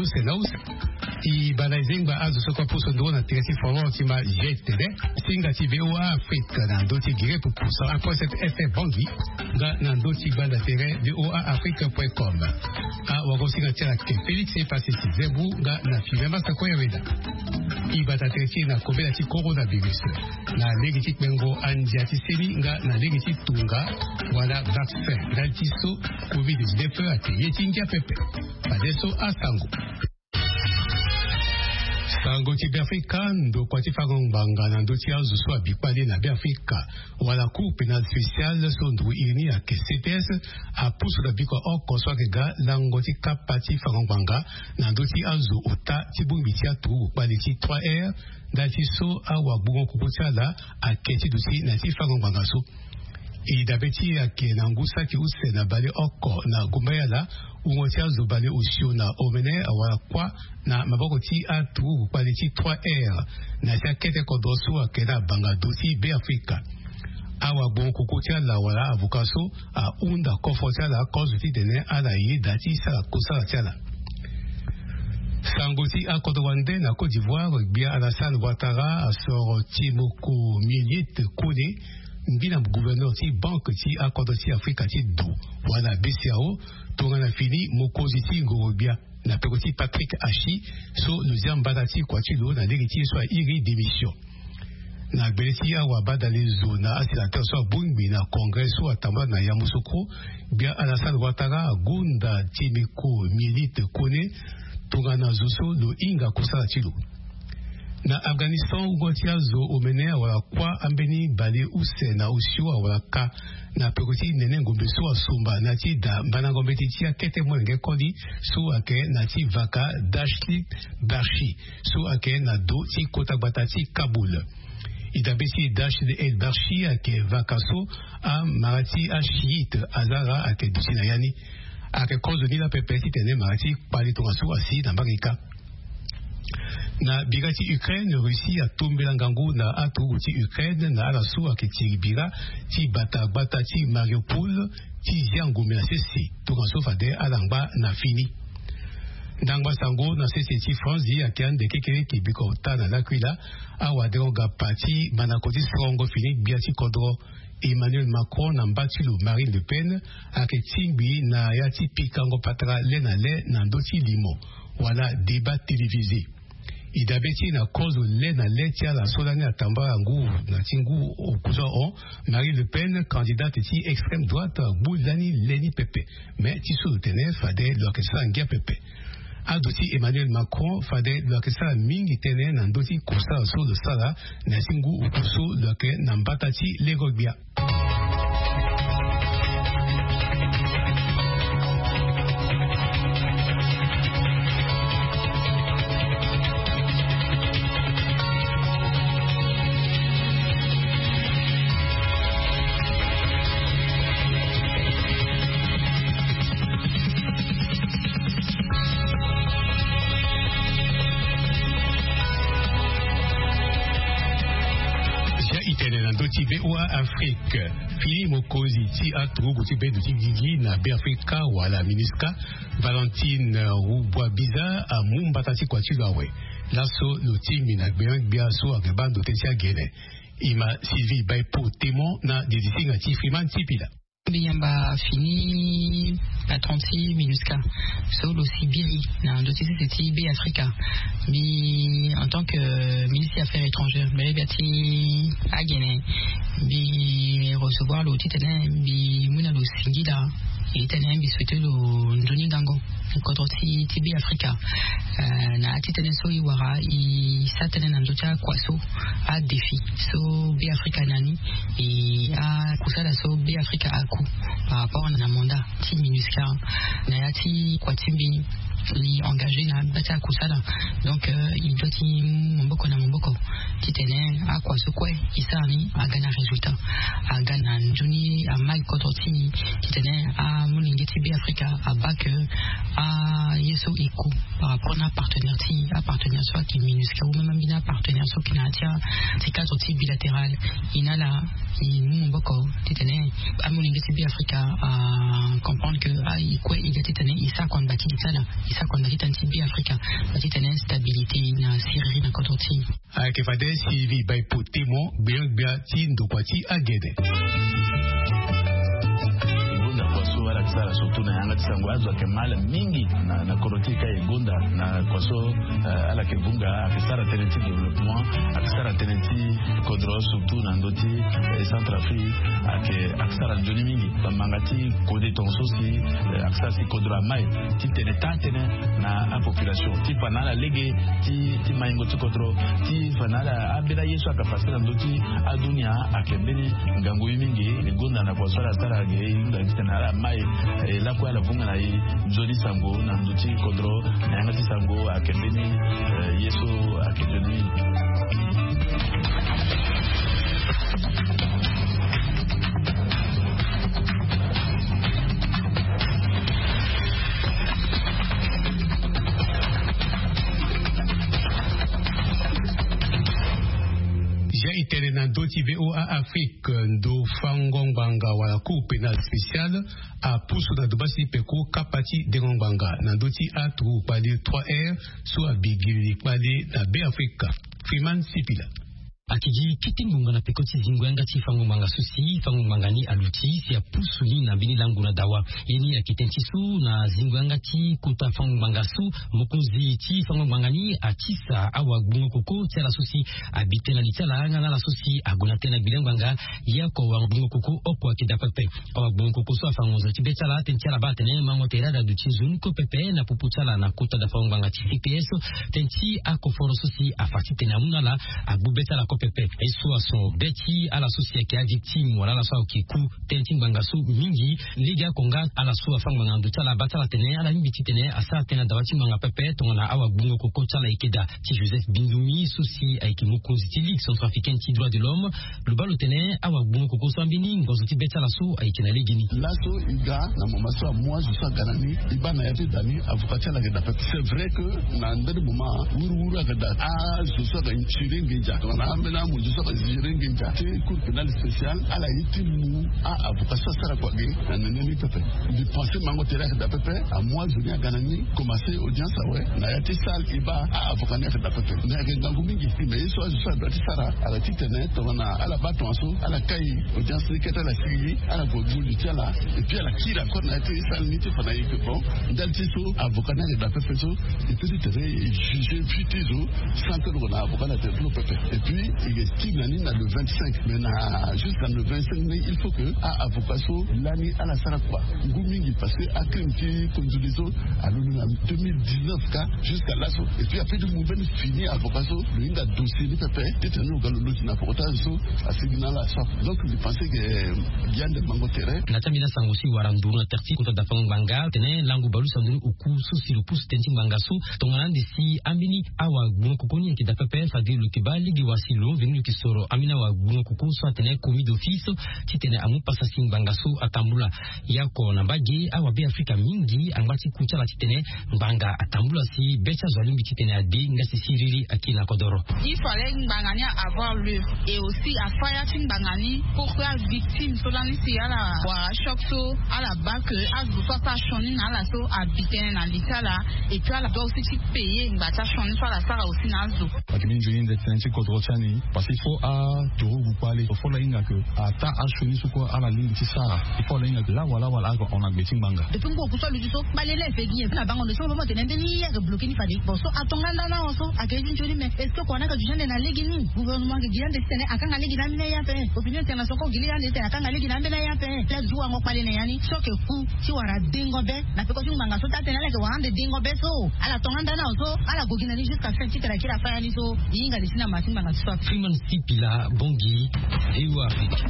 usenaus i balaizenga azo sokwa puso ndo na tirasi forward tima jetede singa ti VOA Afrique na ndoti gire pour puso après cette effet bangi na ndoti banda tere VOA Afrique.com a wagosinga tira ke Felix e pasisi zebu na filema sakoya weda i bata tirasi na kobela ti coronavirus na legiti mengo andiati seli na legiti tunga wala vaccin daltiso COVID-19 ate yetingia pepe padeso asango sango ti Afrika ndo kwa ti fagongbanga na ndo ti azusu abikpale na Afrika wala cour pénale spéciale so ndu irini ake CPS a pusu da bikwa oko so akega lango ti kapa ti fagongbanga na ndo ti azu ota ti bumbi ti atu ukpale ti 3R da ti so awa bugon kukutsala ake ti dusi na ti fagongbanga so idabeti yake na ngusa ki use na bale oko na gumayala umoti azo bale usio na omene awala kwa na maboko ti atu bale ti 3R na tia kete kodosu ake na banga dosi be Afrika awa bon kukutia la wala avukaso a unda kofotia la kozu ti dene ala yi dati sa kusala tiala Sangoti a Kodowande na Côte d'Ivoire bia Alassane Ouattara a soro Timoko Milite Kone mbina gouverneur ti banque ti akodo ti Afrika ti do wana BCAO tongana fini mokozi ti ngorobia na pekoti Patrick Achi so luziam badati kwa ti lo na legiti so iri démission na beleti awa badale zo na asilateur so bungbi na congrès so atamba na Yamoussoukro bia Alassane Ouattara gunda Timiko Milite Kone tongana zoso lo inga kusala ti lo na Afghanistan ugotia zo omene wala kwa ambeni bale use na usio wala ka na pekoti nene ngombe so asumba na ti da bana ngombe ti akete mwenge kodi so ake na ti vaka Dashli Barshi so ake na do ti kota batati Kabul idabeti Dashli El Barshi ake vaka so a marati a chiite azara ake dusina yani ake kozo ni la pepeti tene marati pali tonga so asi na bagika na bigati Ukraine Russie a tombela ngangu na atu ti Ukraine na ala so akiti biga ti bata ti Mariupol ti jangu mena sesi to so fade alangba na fini ndangba sango na sesi ti France ya kiande kekere ki biko ta na lakwila awa deonga pati manakoti strongo fini biati kodro Emmanuel Macron na mbatilu Marine Le Pen aketingbi na yati pikango patra lena le na ndoti limo wala débat télévisé idabeti na kozo le na letia la solane atamba ngu na tingu okuzo on Marie Le Pen candidate ti extrême droite boulani leni pepe mais ti soutene fade l'orchestre ngia pepe adoti Emmanuel Macron fade l'orchestre mingi tene na ndoti kosa so le sala na tingu okuso l'orke na mbatati legobia VOA Afrique fili mokozi ti atrugu ti bedu ti gigi na Afrika wala Miniska Valentine Rubwa Biza a mumbata ti kwa ti lawe laso lo timi na bia so agabando te ti agene ima Sylvie Baipo témoin na dizisinga ti Freeman Tipila Biyamba fini à 36 minuska solo Sibiri na doté c'était B Africa bi en tant que ministre des Affaires étrangères mais biati agene bi recevoir le titre bi muna lo singida et tenen bi souhaiter lo ndoni dango contre TB Africa na titene so iwara i satene na ndocha kwaso a défi so B Africa nani et a kusala so B Africa aku par rapport à un mandat ti minuska na yati kwatimbi li engagé na bata kusala donc il doit ti mboko na mboko titene a kwaso kwe isani a gana résultat a gana njuni a mai kodoti titene a muningi TB Africa a bak a yeso iku par rapport à partenaire soit qui minuska ou même bina partenaire soit qui na tia ti cadre ti bilatéral inala mboko titene a muningi TB Africa a comprendre que a ikwe il titene isa kon bati tsala isa kon bati TB Africa Merci. Avec Fadel Sylvie Baipotemo, bien Tindo Kwati Agede. Wala kisara surtout na yanga tisango azo akemala mingi na korotika egonda na kwaso ala kebunga akisara tenenti développement akisara tenenti kodro surtout na ndoti Centrafrique akisara doni mingi bamangati kode tonso si akisara si kodro mai ti tenetane na a population ti panala lege ti maingo ti kodro ti panala abela yesu akafasira na ndoti adunia akembeni ngango mingi egonda na kwaso ala sara ge ngango mai la kwa la vunga na Joli Sango na nduti kodro na yangati Sango akembeni yeso akembeni Nando TVO à Afrique do Fangongbanga wala cour pénale spéciale à Poussou na Dubasi Peko Kapati Dengongbanga Nando ti a trou palé 3R soit Bigili palé na B Afrique Freeman Sipila akiji kitingunga na pekoti zingwenga ti fangumanga susi fangumanga ni aluti si ya pusuli na bini langu na dawa yeni ya kitentisu na zingwenga ti kuta fangumanga su mokuzi ti fangumanga ni atisa awa gungo koko tela susi abite na litala ngana la susi aguna tena bilengwanga yako wa gungo koko opo akida pepe awa gungo koko so afangoza ti betala tentiala batene mango terada du tizun ko pepe na pupuchala na kuta da fangumanga ti CPS tenti akoforo susi afati tena munala agubetala pepe eso aso beti ala sosia ki victime wala la sao ki ku tenting bangasu mingi liga konga ala so afanga ngandu tala batala tene ala mbiti tene asa tena dawati manga pepe tongana awa bungo koko tala ikeda ti Joseph Bindumi sosi aiki mukunzi ti Ligue centrafricaine ti droit de l'homme le balo tene awa bungo koko so ambini ngozo ti betala so aiki na ligini laso iga na momaso moi je suis ganani ibana yati dani avocat la geda pepe c'est vrai que na ndede moment wuru agada je suis ga nchiringi ja na mu je saka zirengi njati cour pénale spéciale ala yitimu a avocat sara kwage na nene pepe di penser mango terre da pepe a moi je viens ganani commencer audience ouais na yati sal iba a avocat ne da pepe na ngangu mingi mais so je sara da sara ala titene to na ala batonso ala kai audience keta la sigi ala godu di tala et puis ala kira ko na yati sal ni te fana yike bon dal tiso avocat ne da pepe so et puis te juger fitizo sans que le avocat ne te pepe et puis il estime l'année le 25 mais jusqu'à le 25 il faut que à avocat l'année à la sarakwa ngumingi passé à crime conduiso à 2019 cas jusqu'à là et puis après du mouvement fini avocat le inga dossier de pépé détenu au galolo na portage à signal la ça donc je pensais que bien de mango terrain natamina sangosi waranduna terti kuta da banga tene langu balu sanduru uku susi lu pus tenti bangasu tongana disi ambini awa gunokoni ki da pépé fadi lu kibali gi wasilo venu ki soro amina wa gungo kukuso atene commis d'office titene amu pasasi bangasu atambula yako na bagi awa be Afrika mingi angwati kuchala titene mbanga atambula si becha zalimbi titene adi ngasi siriri akina kodoro il fallait mbangani avoir lieu et aussi à faire mbangani pour que la victime solani si ala wa choc so ala bac azu soit pas choni na la so habiter na litala et puis ala doit aussi payer ngata choni soit la sara aussi na zo akini joni de tenchi kodro chani parce qu'il faut à tout vous parler il faut la inga que ata ashoni suko ala ligne ti sara il faut la inga que là voilà on a betting banga depuis ngo kuso lu so balele fegi na bango no so mo tene ndeni ya bloquer ni fadi bon so atonga na so akezi njoli mais est-ce que kona ka jende na legini gouvernement ke giande tene akanga legi na mine ya pe opinion tena soko gili ya tene akanga legi na mine ya pe la zuwa ngo pale ne yani so ke ku ti wara dingo be na pe ko ti manga so ta tene la ke wande dingo be so ala tonga na so ala gogina ni jusqu'à fin ti kira fa yani so yinga lisina masimba na so Freeman Sipila Bongi EU Afrique.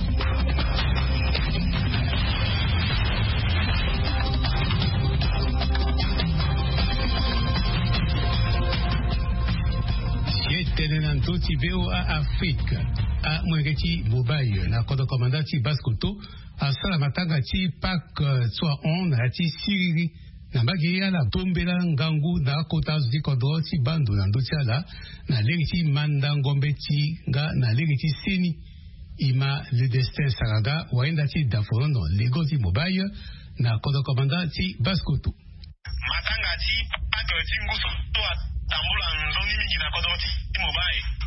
Tenenanto TVO à Afrique à Mwengeti Mobile na kodo komandati Baskoto a Salamatanga ti pak soit on a ti Siriri na bagi ya la tombela ngangu na kota zdi kodo ti bandu na ndo tiala na legiti mandangombe ti nga na legiti seni ima le destin saraga waenda ti daforono lego ti Mobile na kodo komandati Baskoto matanga ti pak ti nguso to tambula nzoni mingi na kodo ti Mobile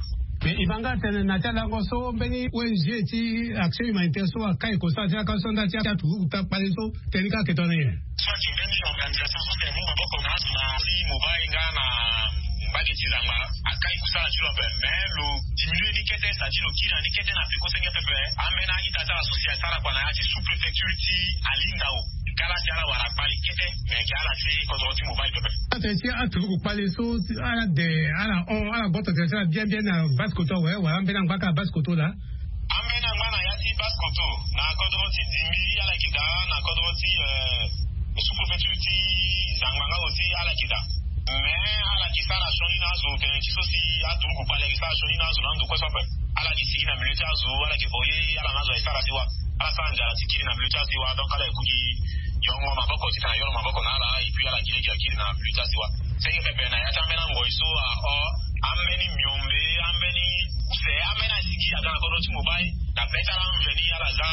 banga tene na tala ngoso mbeni ONG ti action humanitaire so akai ko sa ja ka so nda tia tu ta paleso telika ketone ye so ti mbeni organisation so te mo bako na si mobile ngana mbaki ti zanga akai ko sa jilo be melo diminuer ni kete sa jilo kila ni kete na peko senga pepe amena ita za société sala kwa na ati sous préfecture ti alingao kala jara wala pali kete me kala ti ko ti mobile pepe attention à tout paleso ala de ala bota de ça bien na baskoto we wala mbena ngaka baskoto la amena ngana ya ti baskoto na kodro ti dimi ala kita na kodro ti sous préfecture ti zanganga aussi ala kita me ala kita la shoni na zo te ti so si atu ko pale kita shoni na zo ndo ko so pe ala ti na militaire zo ala ke boye ala na zo isa la siwa ala sanja la tikiri na militaire siwa donc ala kuji yongo maboko ti na yoro maboko na ala ipi ala kiri na militaire siwa senge pepe na ya tambena ngoiso o ameni myombe ameni use amena sigi aga ko ti mobile na beta la mveni ala za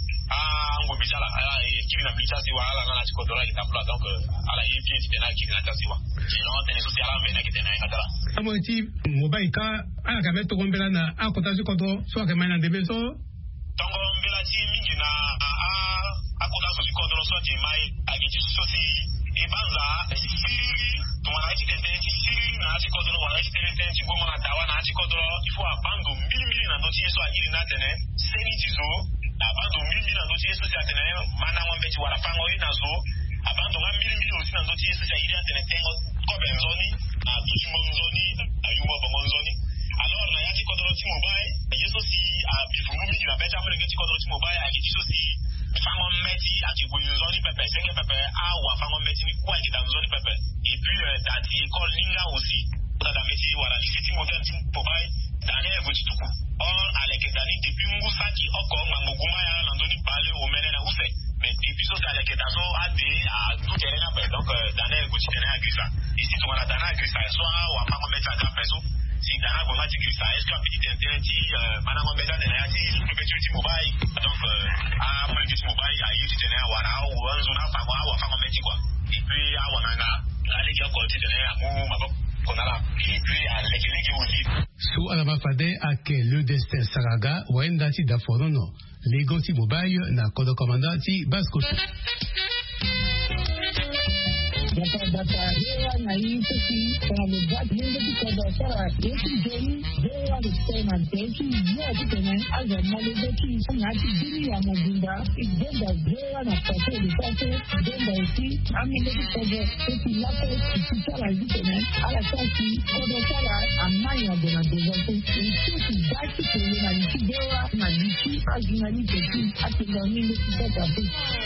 ngo bijala ala kiri na militaire siwa ala na ti ko dora ki tapla donc ala yipi ti na kiri na tasiwa sino tene so ti ala mena ki tena ngatala amo ti mobile ka ala ka meto ngombela na akota ti ko do so ka mena de beso tongo mbela ti mingi na akota so ti ko do so ti mai agi ti so ti e banza siri tumana ti tente ti siri na ti ko do wala ti tente ti go na tawa na ti ko do il faut abando mili na do ti so agiri na tene seni ti zo abando mili na do ti so ti tene mana ngombe ti wala fango ina zo abando nga mili osi na do ti so ti agiri na tene tengo ko benzoni na tuji monzoni ayumo bonzoni alors na ya ti ko do ti mobile yeso si a bifumu mi na beta mo ti ko do ti mobile agi ti so si fango meti ati bonzoni pepe senge pepe a wa fango meti ni kwa ki danzoni pepe et puis dati école linga aussi da meti wala li ti moderne ti mobile dane go ti tuku or aleke dani depuis ngusa ki oko ngoguma ya na ndoni pale o mene na use mais depuis so aleke dazo ade a tout terrain na donc dane go ti terrain agrisa ici to wala dana agrisa so wa fango meti aga peso si dana go mati agrisa est-ce que petit internet mana mo beta na ya ti préfecture ti mobile donc a mo ti mobile a yi ti terrain wala o wanzo na fa wa fango meti quoi et puis a wana nga ale ki ko ti terrain a mo maboko et puis à l'équilibre aussi. Sous Alamafade ake le destin Saraga wenda ti daforono lego ti mobile na kodo komanda ti basko. Data ya na yiso si kwa mbat nende ti kodo sara yeti jeni ya de tema teki ya ti tena aza male beti na ti dini ya mobunda igenda ya na pato de pato denda ti amile ti kodo ti la ko ti sara yi tena ala kasi kodo sara amaya de na devote ti dati ko na ti dewa na ti azina ni ti ati na ni ti kodo ti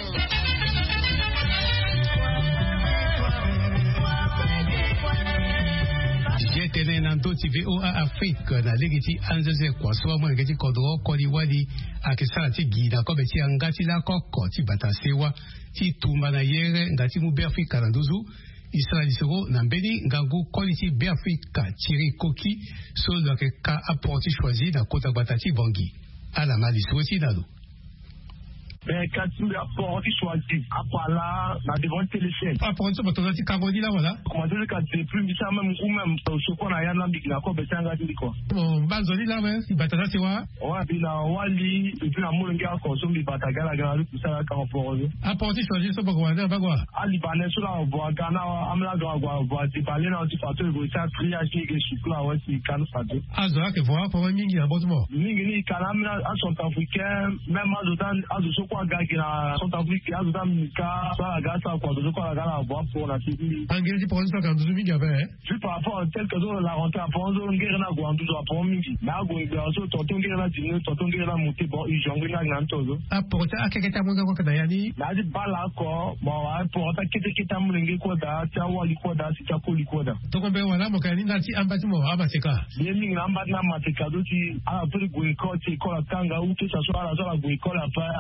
Jetene nanto ti VOA Afrique na legiti anzeze kwa so mo ngeti kodro kodi wadi akisala ti gida ko beti angati la kokko ti batasewa ti tumba na yere ngati mu be Afrique na nduzu Israeli sego na mbeni ngangu quality be Afrique tiri koki so lo ke ka apporti choisi na kota batati bangi ala mali sweti dalo quand tu apportes choisi apala na devant téléphone apporte bato ti kagodi la wala comment dire quand tu plus ça même ou même ce qu'on a yana bigna ko betanga ndi ko bon bazoli la ouais si batata se wa wa bila wali et puis la mulungi a consommé batagala gana tout ça quand pour apporte choisi so bagwa bagwa ali bané sur la voix gana amla gwa ti parler na ti fato go ça triage ke supla wa si kan fato azoa ke voir pour mingi na botmo mingi ni kalamna a sont africain même azo kwa gaki na South Africa azuta mika sala gasa kwa dozo kwa gala boa pour la TV angeli pour ça quand dozo miga ben juste par rapport à tel que la rentrée à Ponzo ngere na gwa nduzo pour mingi na go ngaso tonton ngere na dino tonton ngere na muti bo ijongi na ngantozo apporta akeketa monga kwa kadayani na di bala ko bo apporta kita mulenge ko da ta wali ko da ta ko li ko da to ko be wala mo kani ngati ambati mo abaseka yemi ngamba na mateka doti ala puri go ko ti ko la tanga u ke sa so ala go ko la pa ala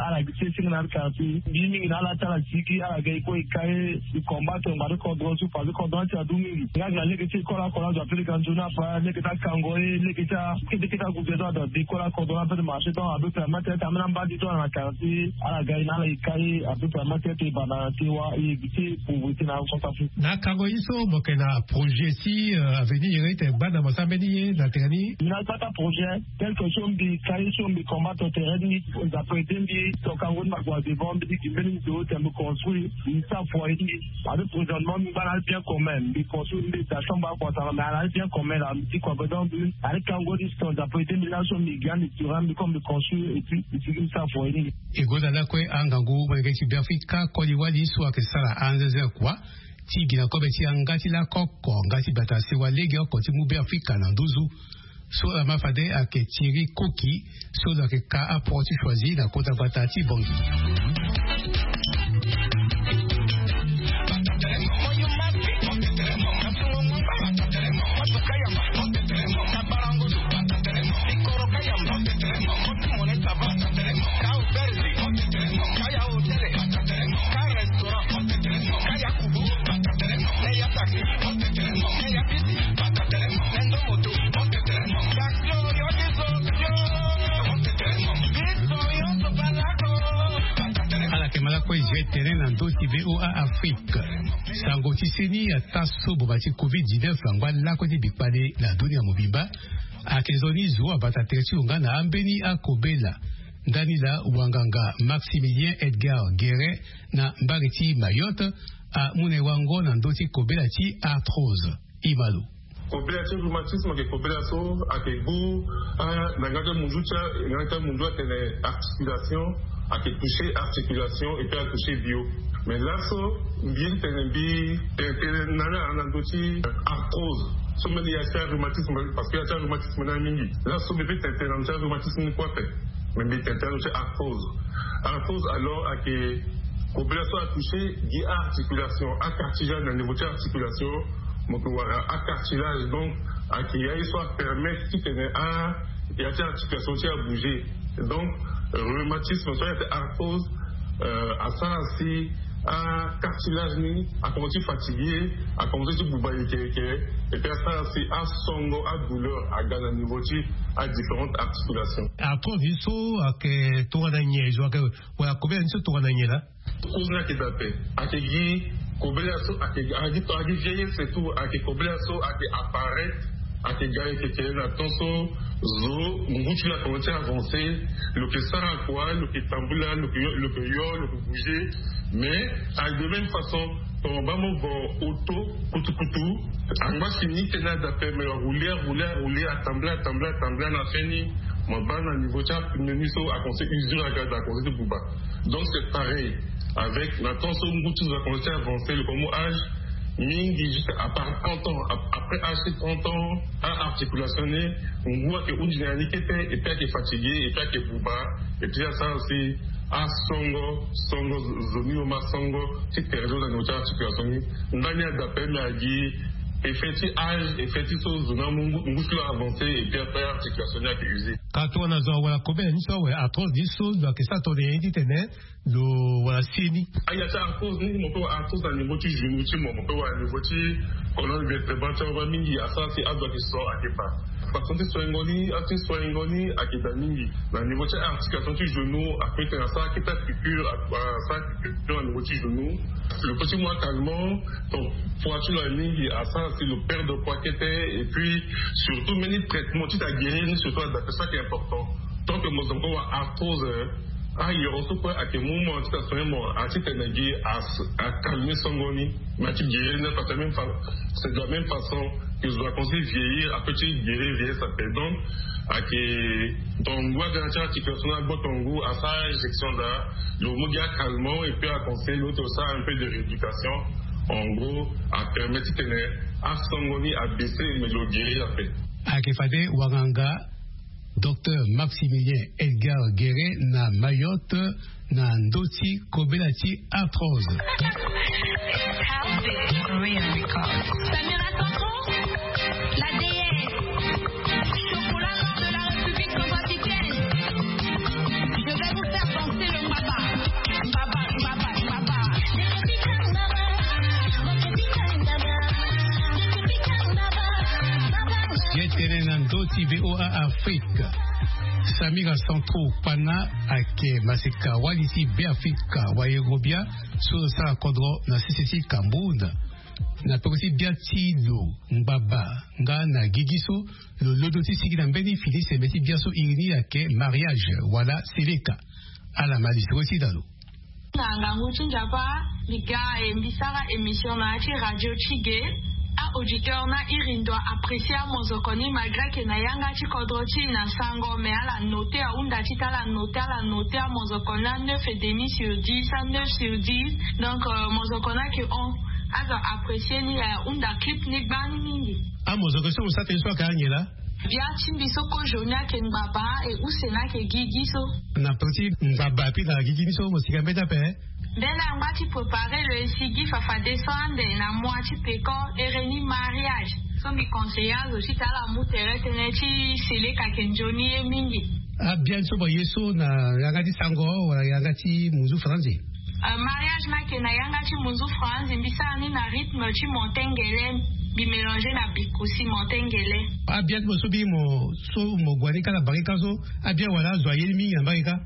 activité sur notre quartier. Bimi na la tala siki ala gay ko ikaye di combattre ngari kodro su pa ko don ta dumi. Ya ga le ke ko la za pele kanjuna pa le ke ta kangoe le ke ta gouvernement da di ko la kodro pa de marché donc a peu permettre ta mena ba di to na quartier ala gay na la ikaye a peu permettre te bana tiwa e giti pour na Centrafrique. Na kangoe so mo ke na projet si avenir ite bana mo sambeni na terani. Na pas ta projet tel que son di kaye son di combattre terrain ni za pretende to kangoe ma kwa devant di kimeni do te me construire une ça fois et avec présentement nous allons bien commun di construire des chambres à quoi ça va bien commun la petit quoi donc avec kangoe di sto za pretende la son migrant qui rend comme de construire et puis une ça fois et goda la kwe angangu mo ke ci Afrika ko di wali so ke sala anze kwa tigi na kobe ti angati la koko ngati batase wa lege ko ti mu be Afrika na nduzu so la mafade ake tiri koki so la ke ka apporti choisi na kota batati bongi. Terrain ndo ti VOA Afrique sango ti seni ataso bobati COVID-19 angwa lako ti bikpale na dunia mobimba akezoni zo abata terti unga na ambeni akobela ndani la wanganga Maximilien Edgar Guéret na mbageti Mayotte a mune wango na ndo ti kobela ti arthrose imalo kobela ti rhumatisme ke kobela so akegu na ngaka munjucha ngaka munjua tene articulation à qui toucher articulation et puis à toucher bio. Mais là, bien tenembi, nana anandoti arthrose. So many y a rhumatisme parce qu'il y a rhumatisme dans mingi. Là, so bébé t'es un rhumatisme quoi fait. Mais bébé t'es un arthrose. Arthrose alors à qui combinaison à toucher die articulation, à cartilage dans niveau de articulation, mon à cartilage donc à qui y a soit permettre qui tenait à y a articulation qui a bougé. Donc rhumatisme, soit arthrose, à ça aussi, à cartilage, à commencer fatigué, à commencer de boubailler, et puis à ça aussi, à songo, à douleur, à gaz à niveau, à différentes articulations. Arthrose, il faut que tu as gagné, je vois que, voilà, combien de tu as gagné là? Cause là qui t'appelle, à qui dit, combien de vieillir, c'est tout, à qui combien de apparaître. À qui gagne qui est la tension zo munguchi la commencé à avancer le que ça à quoi le que tambula le que yo le que bouger mais à de même façon on va me voir auto kutu en bas fini tena d'appel mais rouler attembler na fini mon ban à niveau tcha menu so à conseil usure à gaz à conseil de bouba donc c'est pareil avec la tension munguchi la commencé à avancer le comme âge mingi jusqu'à part 30 ans après acheter 30 ans à articulationner on voit que une dynamique était et puis qui est fatigué et puis qui est bouba et puis ça aussi à songo zoni au masongo c'est perdu dans notre articulation ndani d'appel la dit effectif âge effectif zona muscle avancé et puis après articulation à usé quand on a zo wala combien ni so à trop disso donc ça to de dit tene lo wala sini aya ta cause ni mo ko arthrose dans niveau ti genou ti mo ko wa niveau ti colonne vertébrale ba mingi asa si ado ki so akepa par contre so ngoni akita mingi na niveau ti articulation ti genou après que ça qui ta piqûre ça piqûre au niveau ti genou le petit mois calmement donc pour tu la mingi asa c'est le perte de poids qui était et puis surtout meni traitement ti ta guérir surtout ça qui est important tant que mo zongo wa arthrose il y a aussi quoi à quel moment tu as fait moi à titre d'énergie à calmer son goni mais tu guéris pas de même c'est de la même façon que je dois conseiller vieillir après tu guérir ça fait donc à que ton bois de la articulation à bout ton goût à ça injection là le mot dia calmant et puis à conseiller l'autre ça un peu de rééducation en gros à permettre à son goni à baisser mais le guérir après à que fade waganga Docteur Maximilien Edgar Guéret na Mayotte na ndoti kobelati arthrose. Samira Sandro, la déesse, chocolat noir de la République centrafricaine. Je vais vous faire danser le mbaba. Ndo VOA Afrique. Samira Centro Pana ake maseka walisi be Afrika wa Yerobia so sa kodro na sisisi Kambunda. Na pekosi biati lo mbaba nga na gigiso lo lodoti sigi na mbeni fili semeti biaso irini ake mariage wala seleka ala maliso sidalo. Na ngutu njapa liga mbisara émission na radio Chige a auditeur na irindo apprécier mozokoni malgré que na yanga chi kodroti na sango me ala noter a unda chita la noter mozokona 9,5 sur 10 à 9 sur 10 donc mozokona que on a apprécié ni unda clip ni bani mingi a mozokona so te so ka nyela bia chimbiso ko jonia ke ngaba e usena ke gigiso na petit ngaba pi na gigiso mosika mbeta pe. Dès la moitié préparé le sigi fafa descendre na moitié péco et reni mariage. Son mi conseillers aussi à la moutere teneti sele kakenjoni e mingi. Ah bien so ba yeso na yangati sango wala yangati muzu franzi. Mariage na ke na yangati muzu franzi mbisani na rythme chi montengele bi mélanger na bikusi montengele. Ah bien so bi mo so mo gwanika la barika so ah bien wala zoyer mingi barika.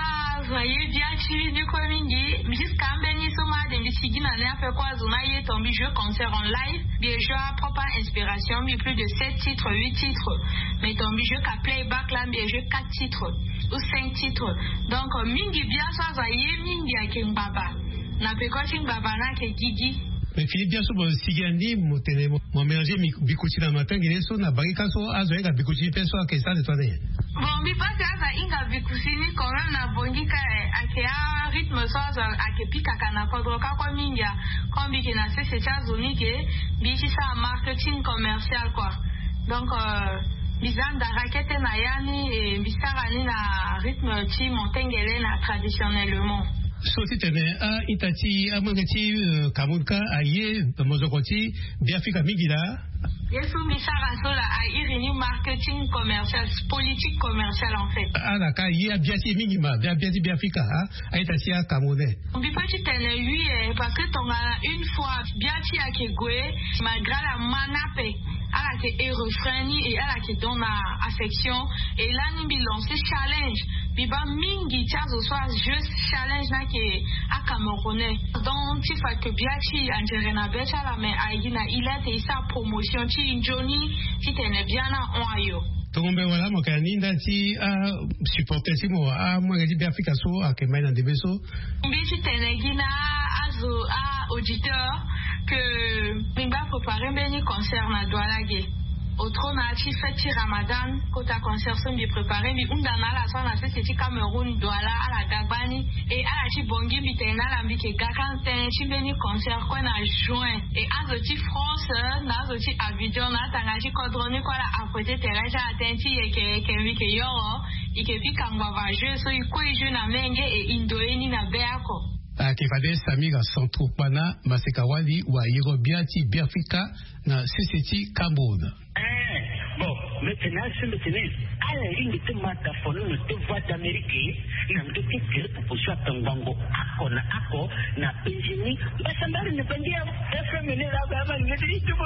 Voyez bien tu du community jusqu'à mbeni soma de misigi na na pe kwa zona ye tombi jeu concert en live bien jeu à propre inspiration mais plus de 7 titres 8 titres mais tombi jeu ka playback là bien jeu 4 titres ou 5 titres donc mingi bien ça voyez mingi akin baba na pe ko tin baba na ke gigi. Mais Philippe bien sûr sigandi mo tene mo mélanger bikuti na matin gileso na barika so azoenga bikuti peso ke ça de toi. Bon, mi pas ça inga bikusini quand même na bongika akia rythme so akepika kana kodroka kwa mingia kombi ke na c'est États-Unis ke bichi ça marketing commercial quoi. Donc bizan da raquette na yani et bisarani na rythme ti montengele na traditionnellement. Soti tene a itati amangati kamunka aye mozokoti biafika migila. Yesu misara sola a irini marketing commercial, politique commerciale en fait. Ah d'accord, il y a biati minima, biati biafika a itati a kamone. On peut pas tene oui parce que ton une fois biati a kegwe malgré la manape ala ke e refraini et ala ke donne affection et là ni bi lancer challenge biba mingi tiazo soit juste challenge na ke a camerounais donc tu fais que biati anjerena becha la mais aina il a été sa promotion ti Johnny ti tene bien na oyo tongombe wala mokani ndati supporter si mo mo ngadi biafika so a ke maina de beso mbi ti tene gina azo auditeur que Mimba préparé un concert na Doualagé. Autre na chi fête Ramadan, quand à concert sont bien préparé, mais undana la son assez c'est Cameroun Douala à la Gabani et à la chi bongi bitena la mbike gakanten chi beni concert quoi na juin et à zoti France na zoti Abidjan na tangachi kodroni quoi la apprêté terraja atenti et que mbike yo et que bi kangwa va jeu so iko jeu na menge et indoeni na beako. Kifade Samira Centro Pana Masekawali wa Yerobiati Biafika na CCT Cameroun. Bon, maintenant, à la ligne de mataphone, de voix d'Amérique, n'a pas été tiré pour pousser ton bango, ako, na pensioni, mais ça m'a ne pas dire, ça fait mener la gamme, ne dit tout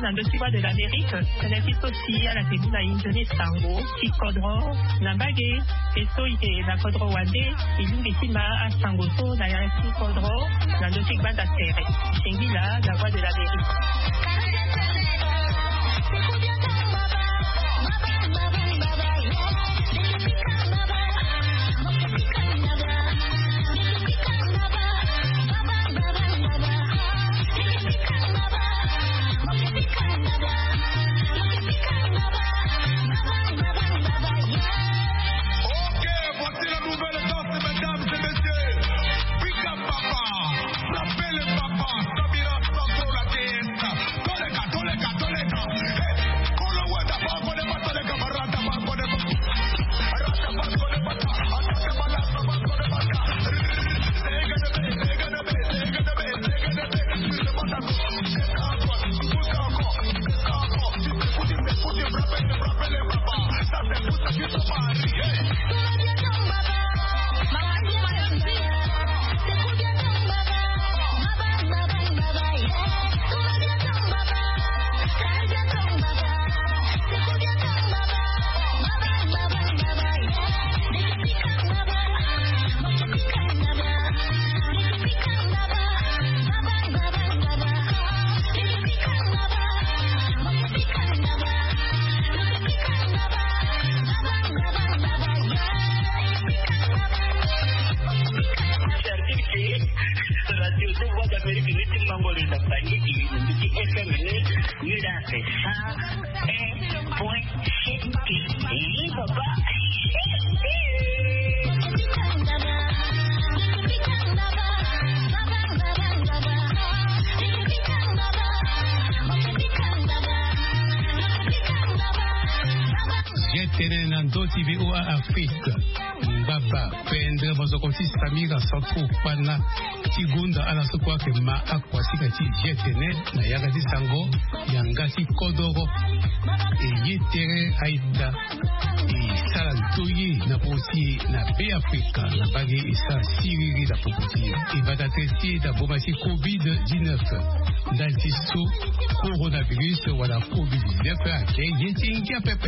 na ndosiwa de l'Amérique tenesi sosi ala tebu na injoni sango ti kodro na mbage eso ite na kodro wande ilungi tima a sango so na yansi kodro na ndosi gbanda tere shengila la voix de l'Amérique. TVA Afrique Baba Pendre Bozokoti Samira Santro Pana Tigunda ala sokwa ke ma akwasika ti jetene na yagati sango yangati kodoro e yetere aida e sala toyi na poti na pe Afrika na bagi isa siriri da popoti e badatesi da bomasi COVID-19 d'altisto coronavirus wala COVID-19 ake yeti inkia pepe.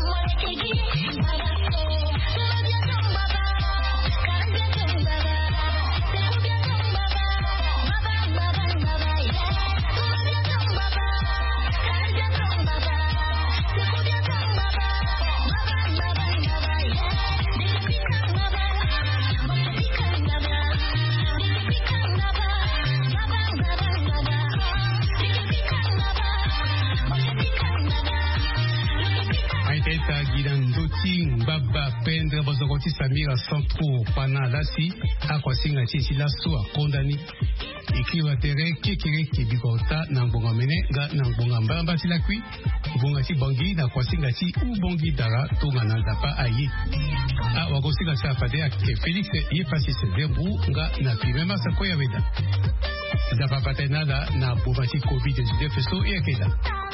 Baba Pendre Bozokoti Samira Santro Pana Lasi Akwasinga Chisi Lasso a condamné écrire terrain kekere kibikota na mbonga mene ga na mbonga mbamba tilakwi mbonga ti bangi na kwasinga ti u bongi dara tonga na dapa ayi a wakosinga sa fade a ke Felix ye pasi se dembu nga na primema sa koya veda dapa patenada na bobati COVID-19 so e keda.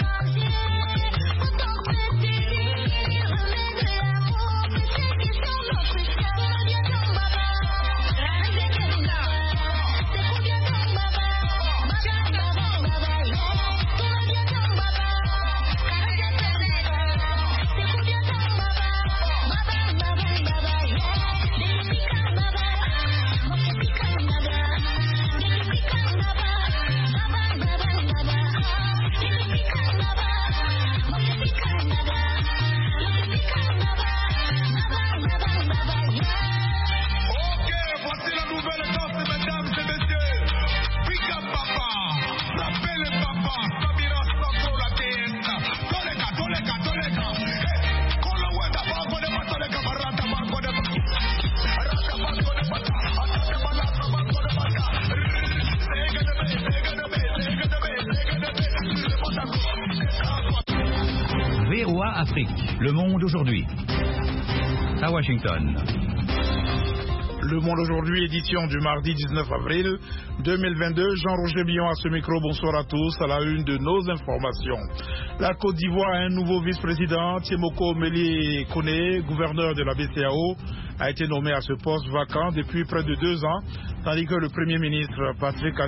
Afrique, le monde aujourd'hui. À Washington. Le Monde aujourd'hui, édition du mardi 19 avril 2022. Jean-Roger Billon à ce micro, bonsoir à tous. À la une de nos informations. La Côte d'Ivoire a un nouveau vice-président, Tiemoko Mélie Kone, gouverneur de la BCEAO, a été nommé à ce poste vacant depuis près de 2 ans, tandis que le Premier ministre Patrick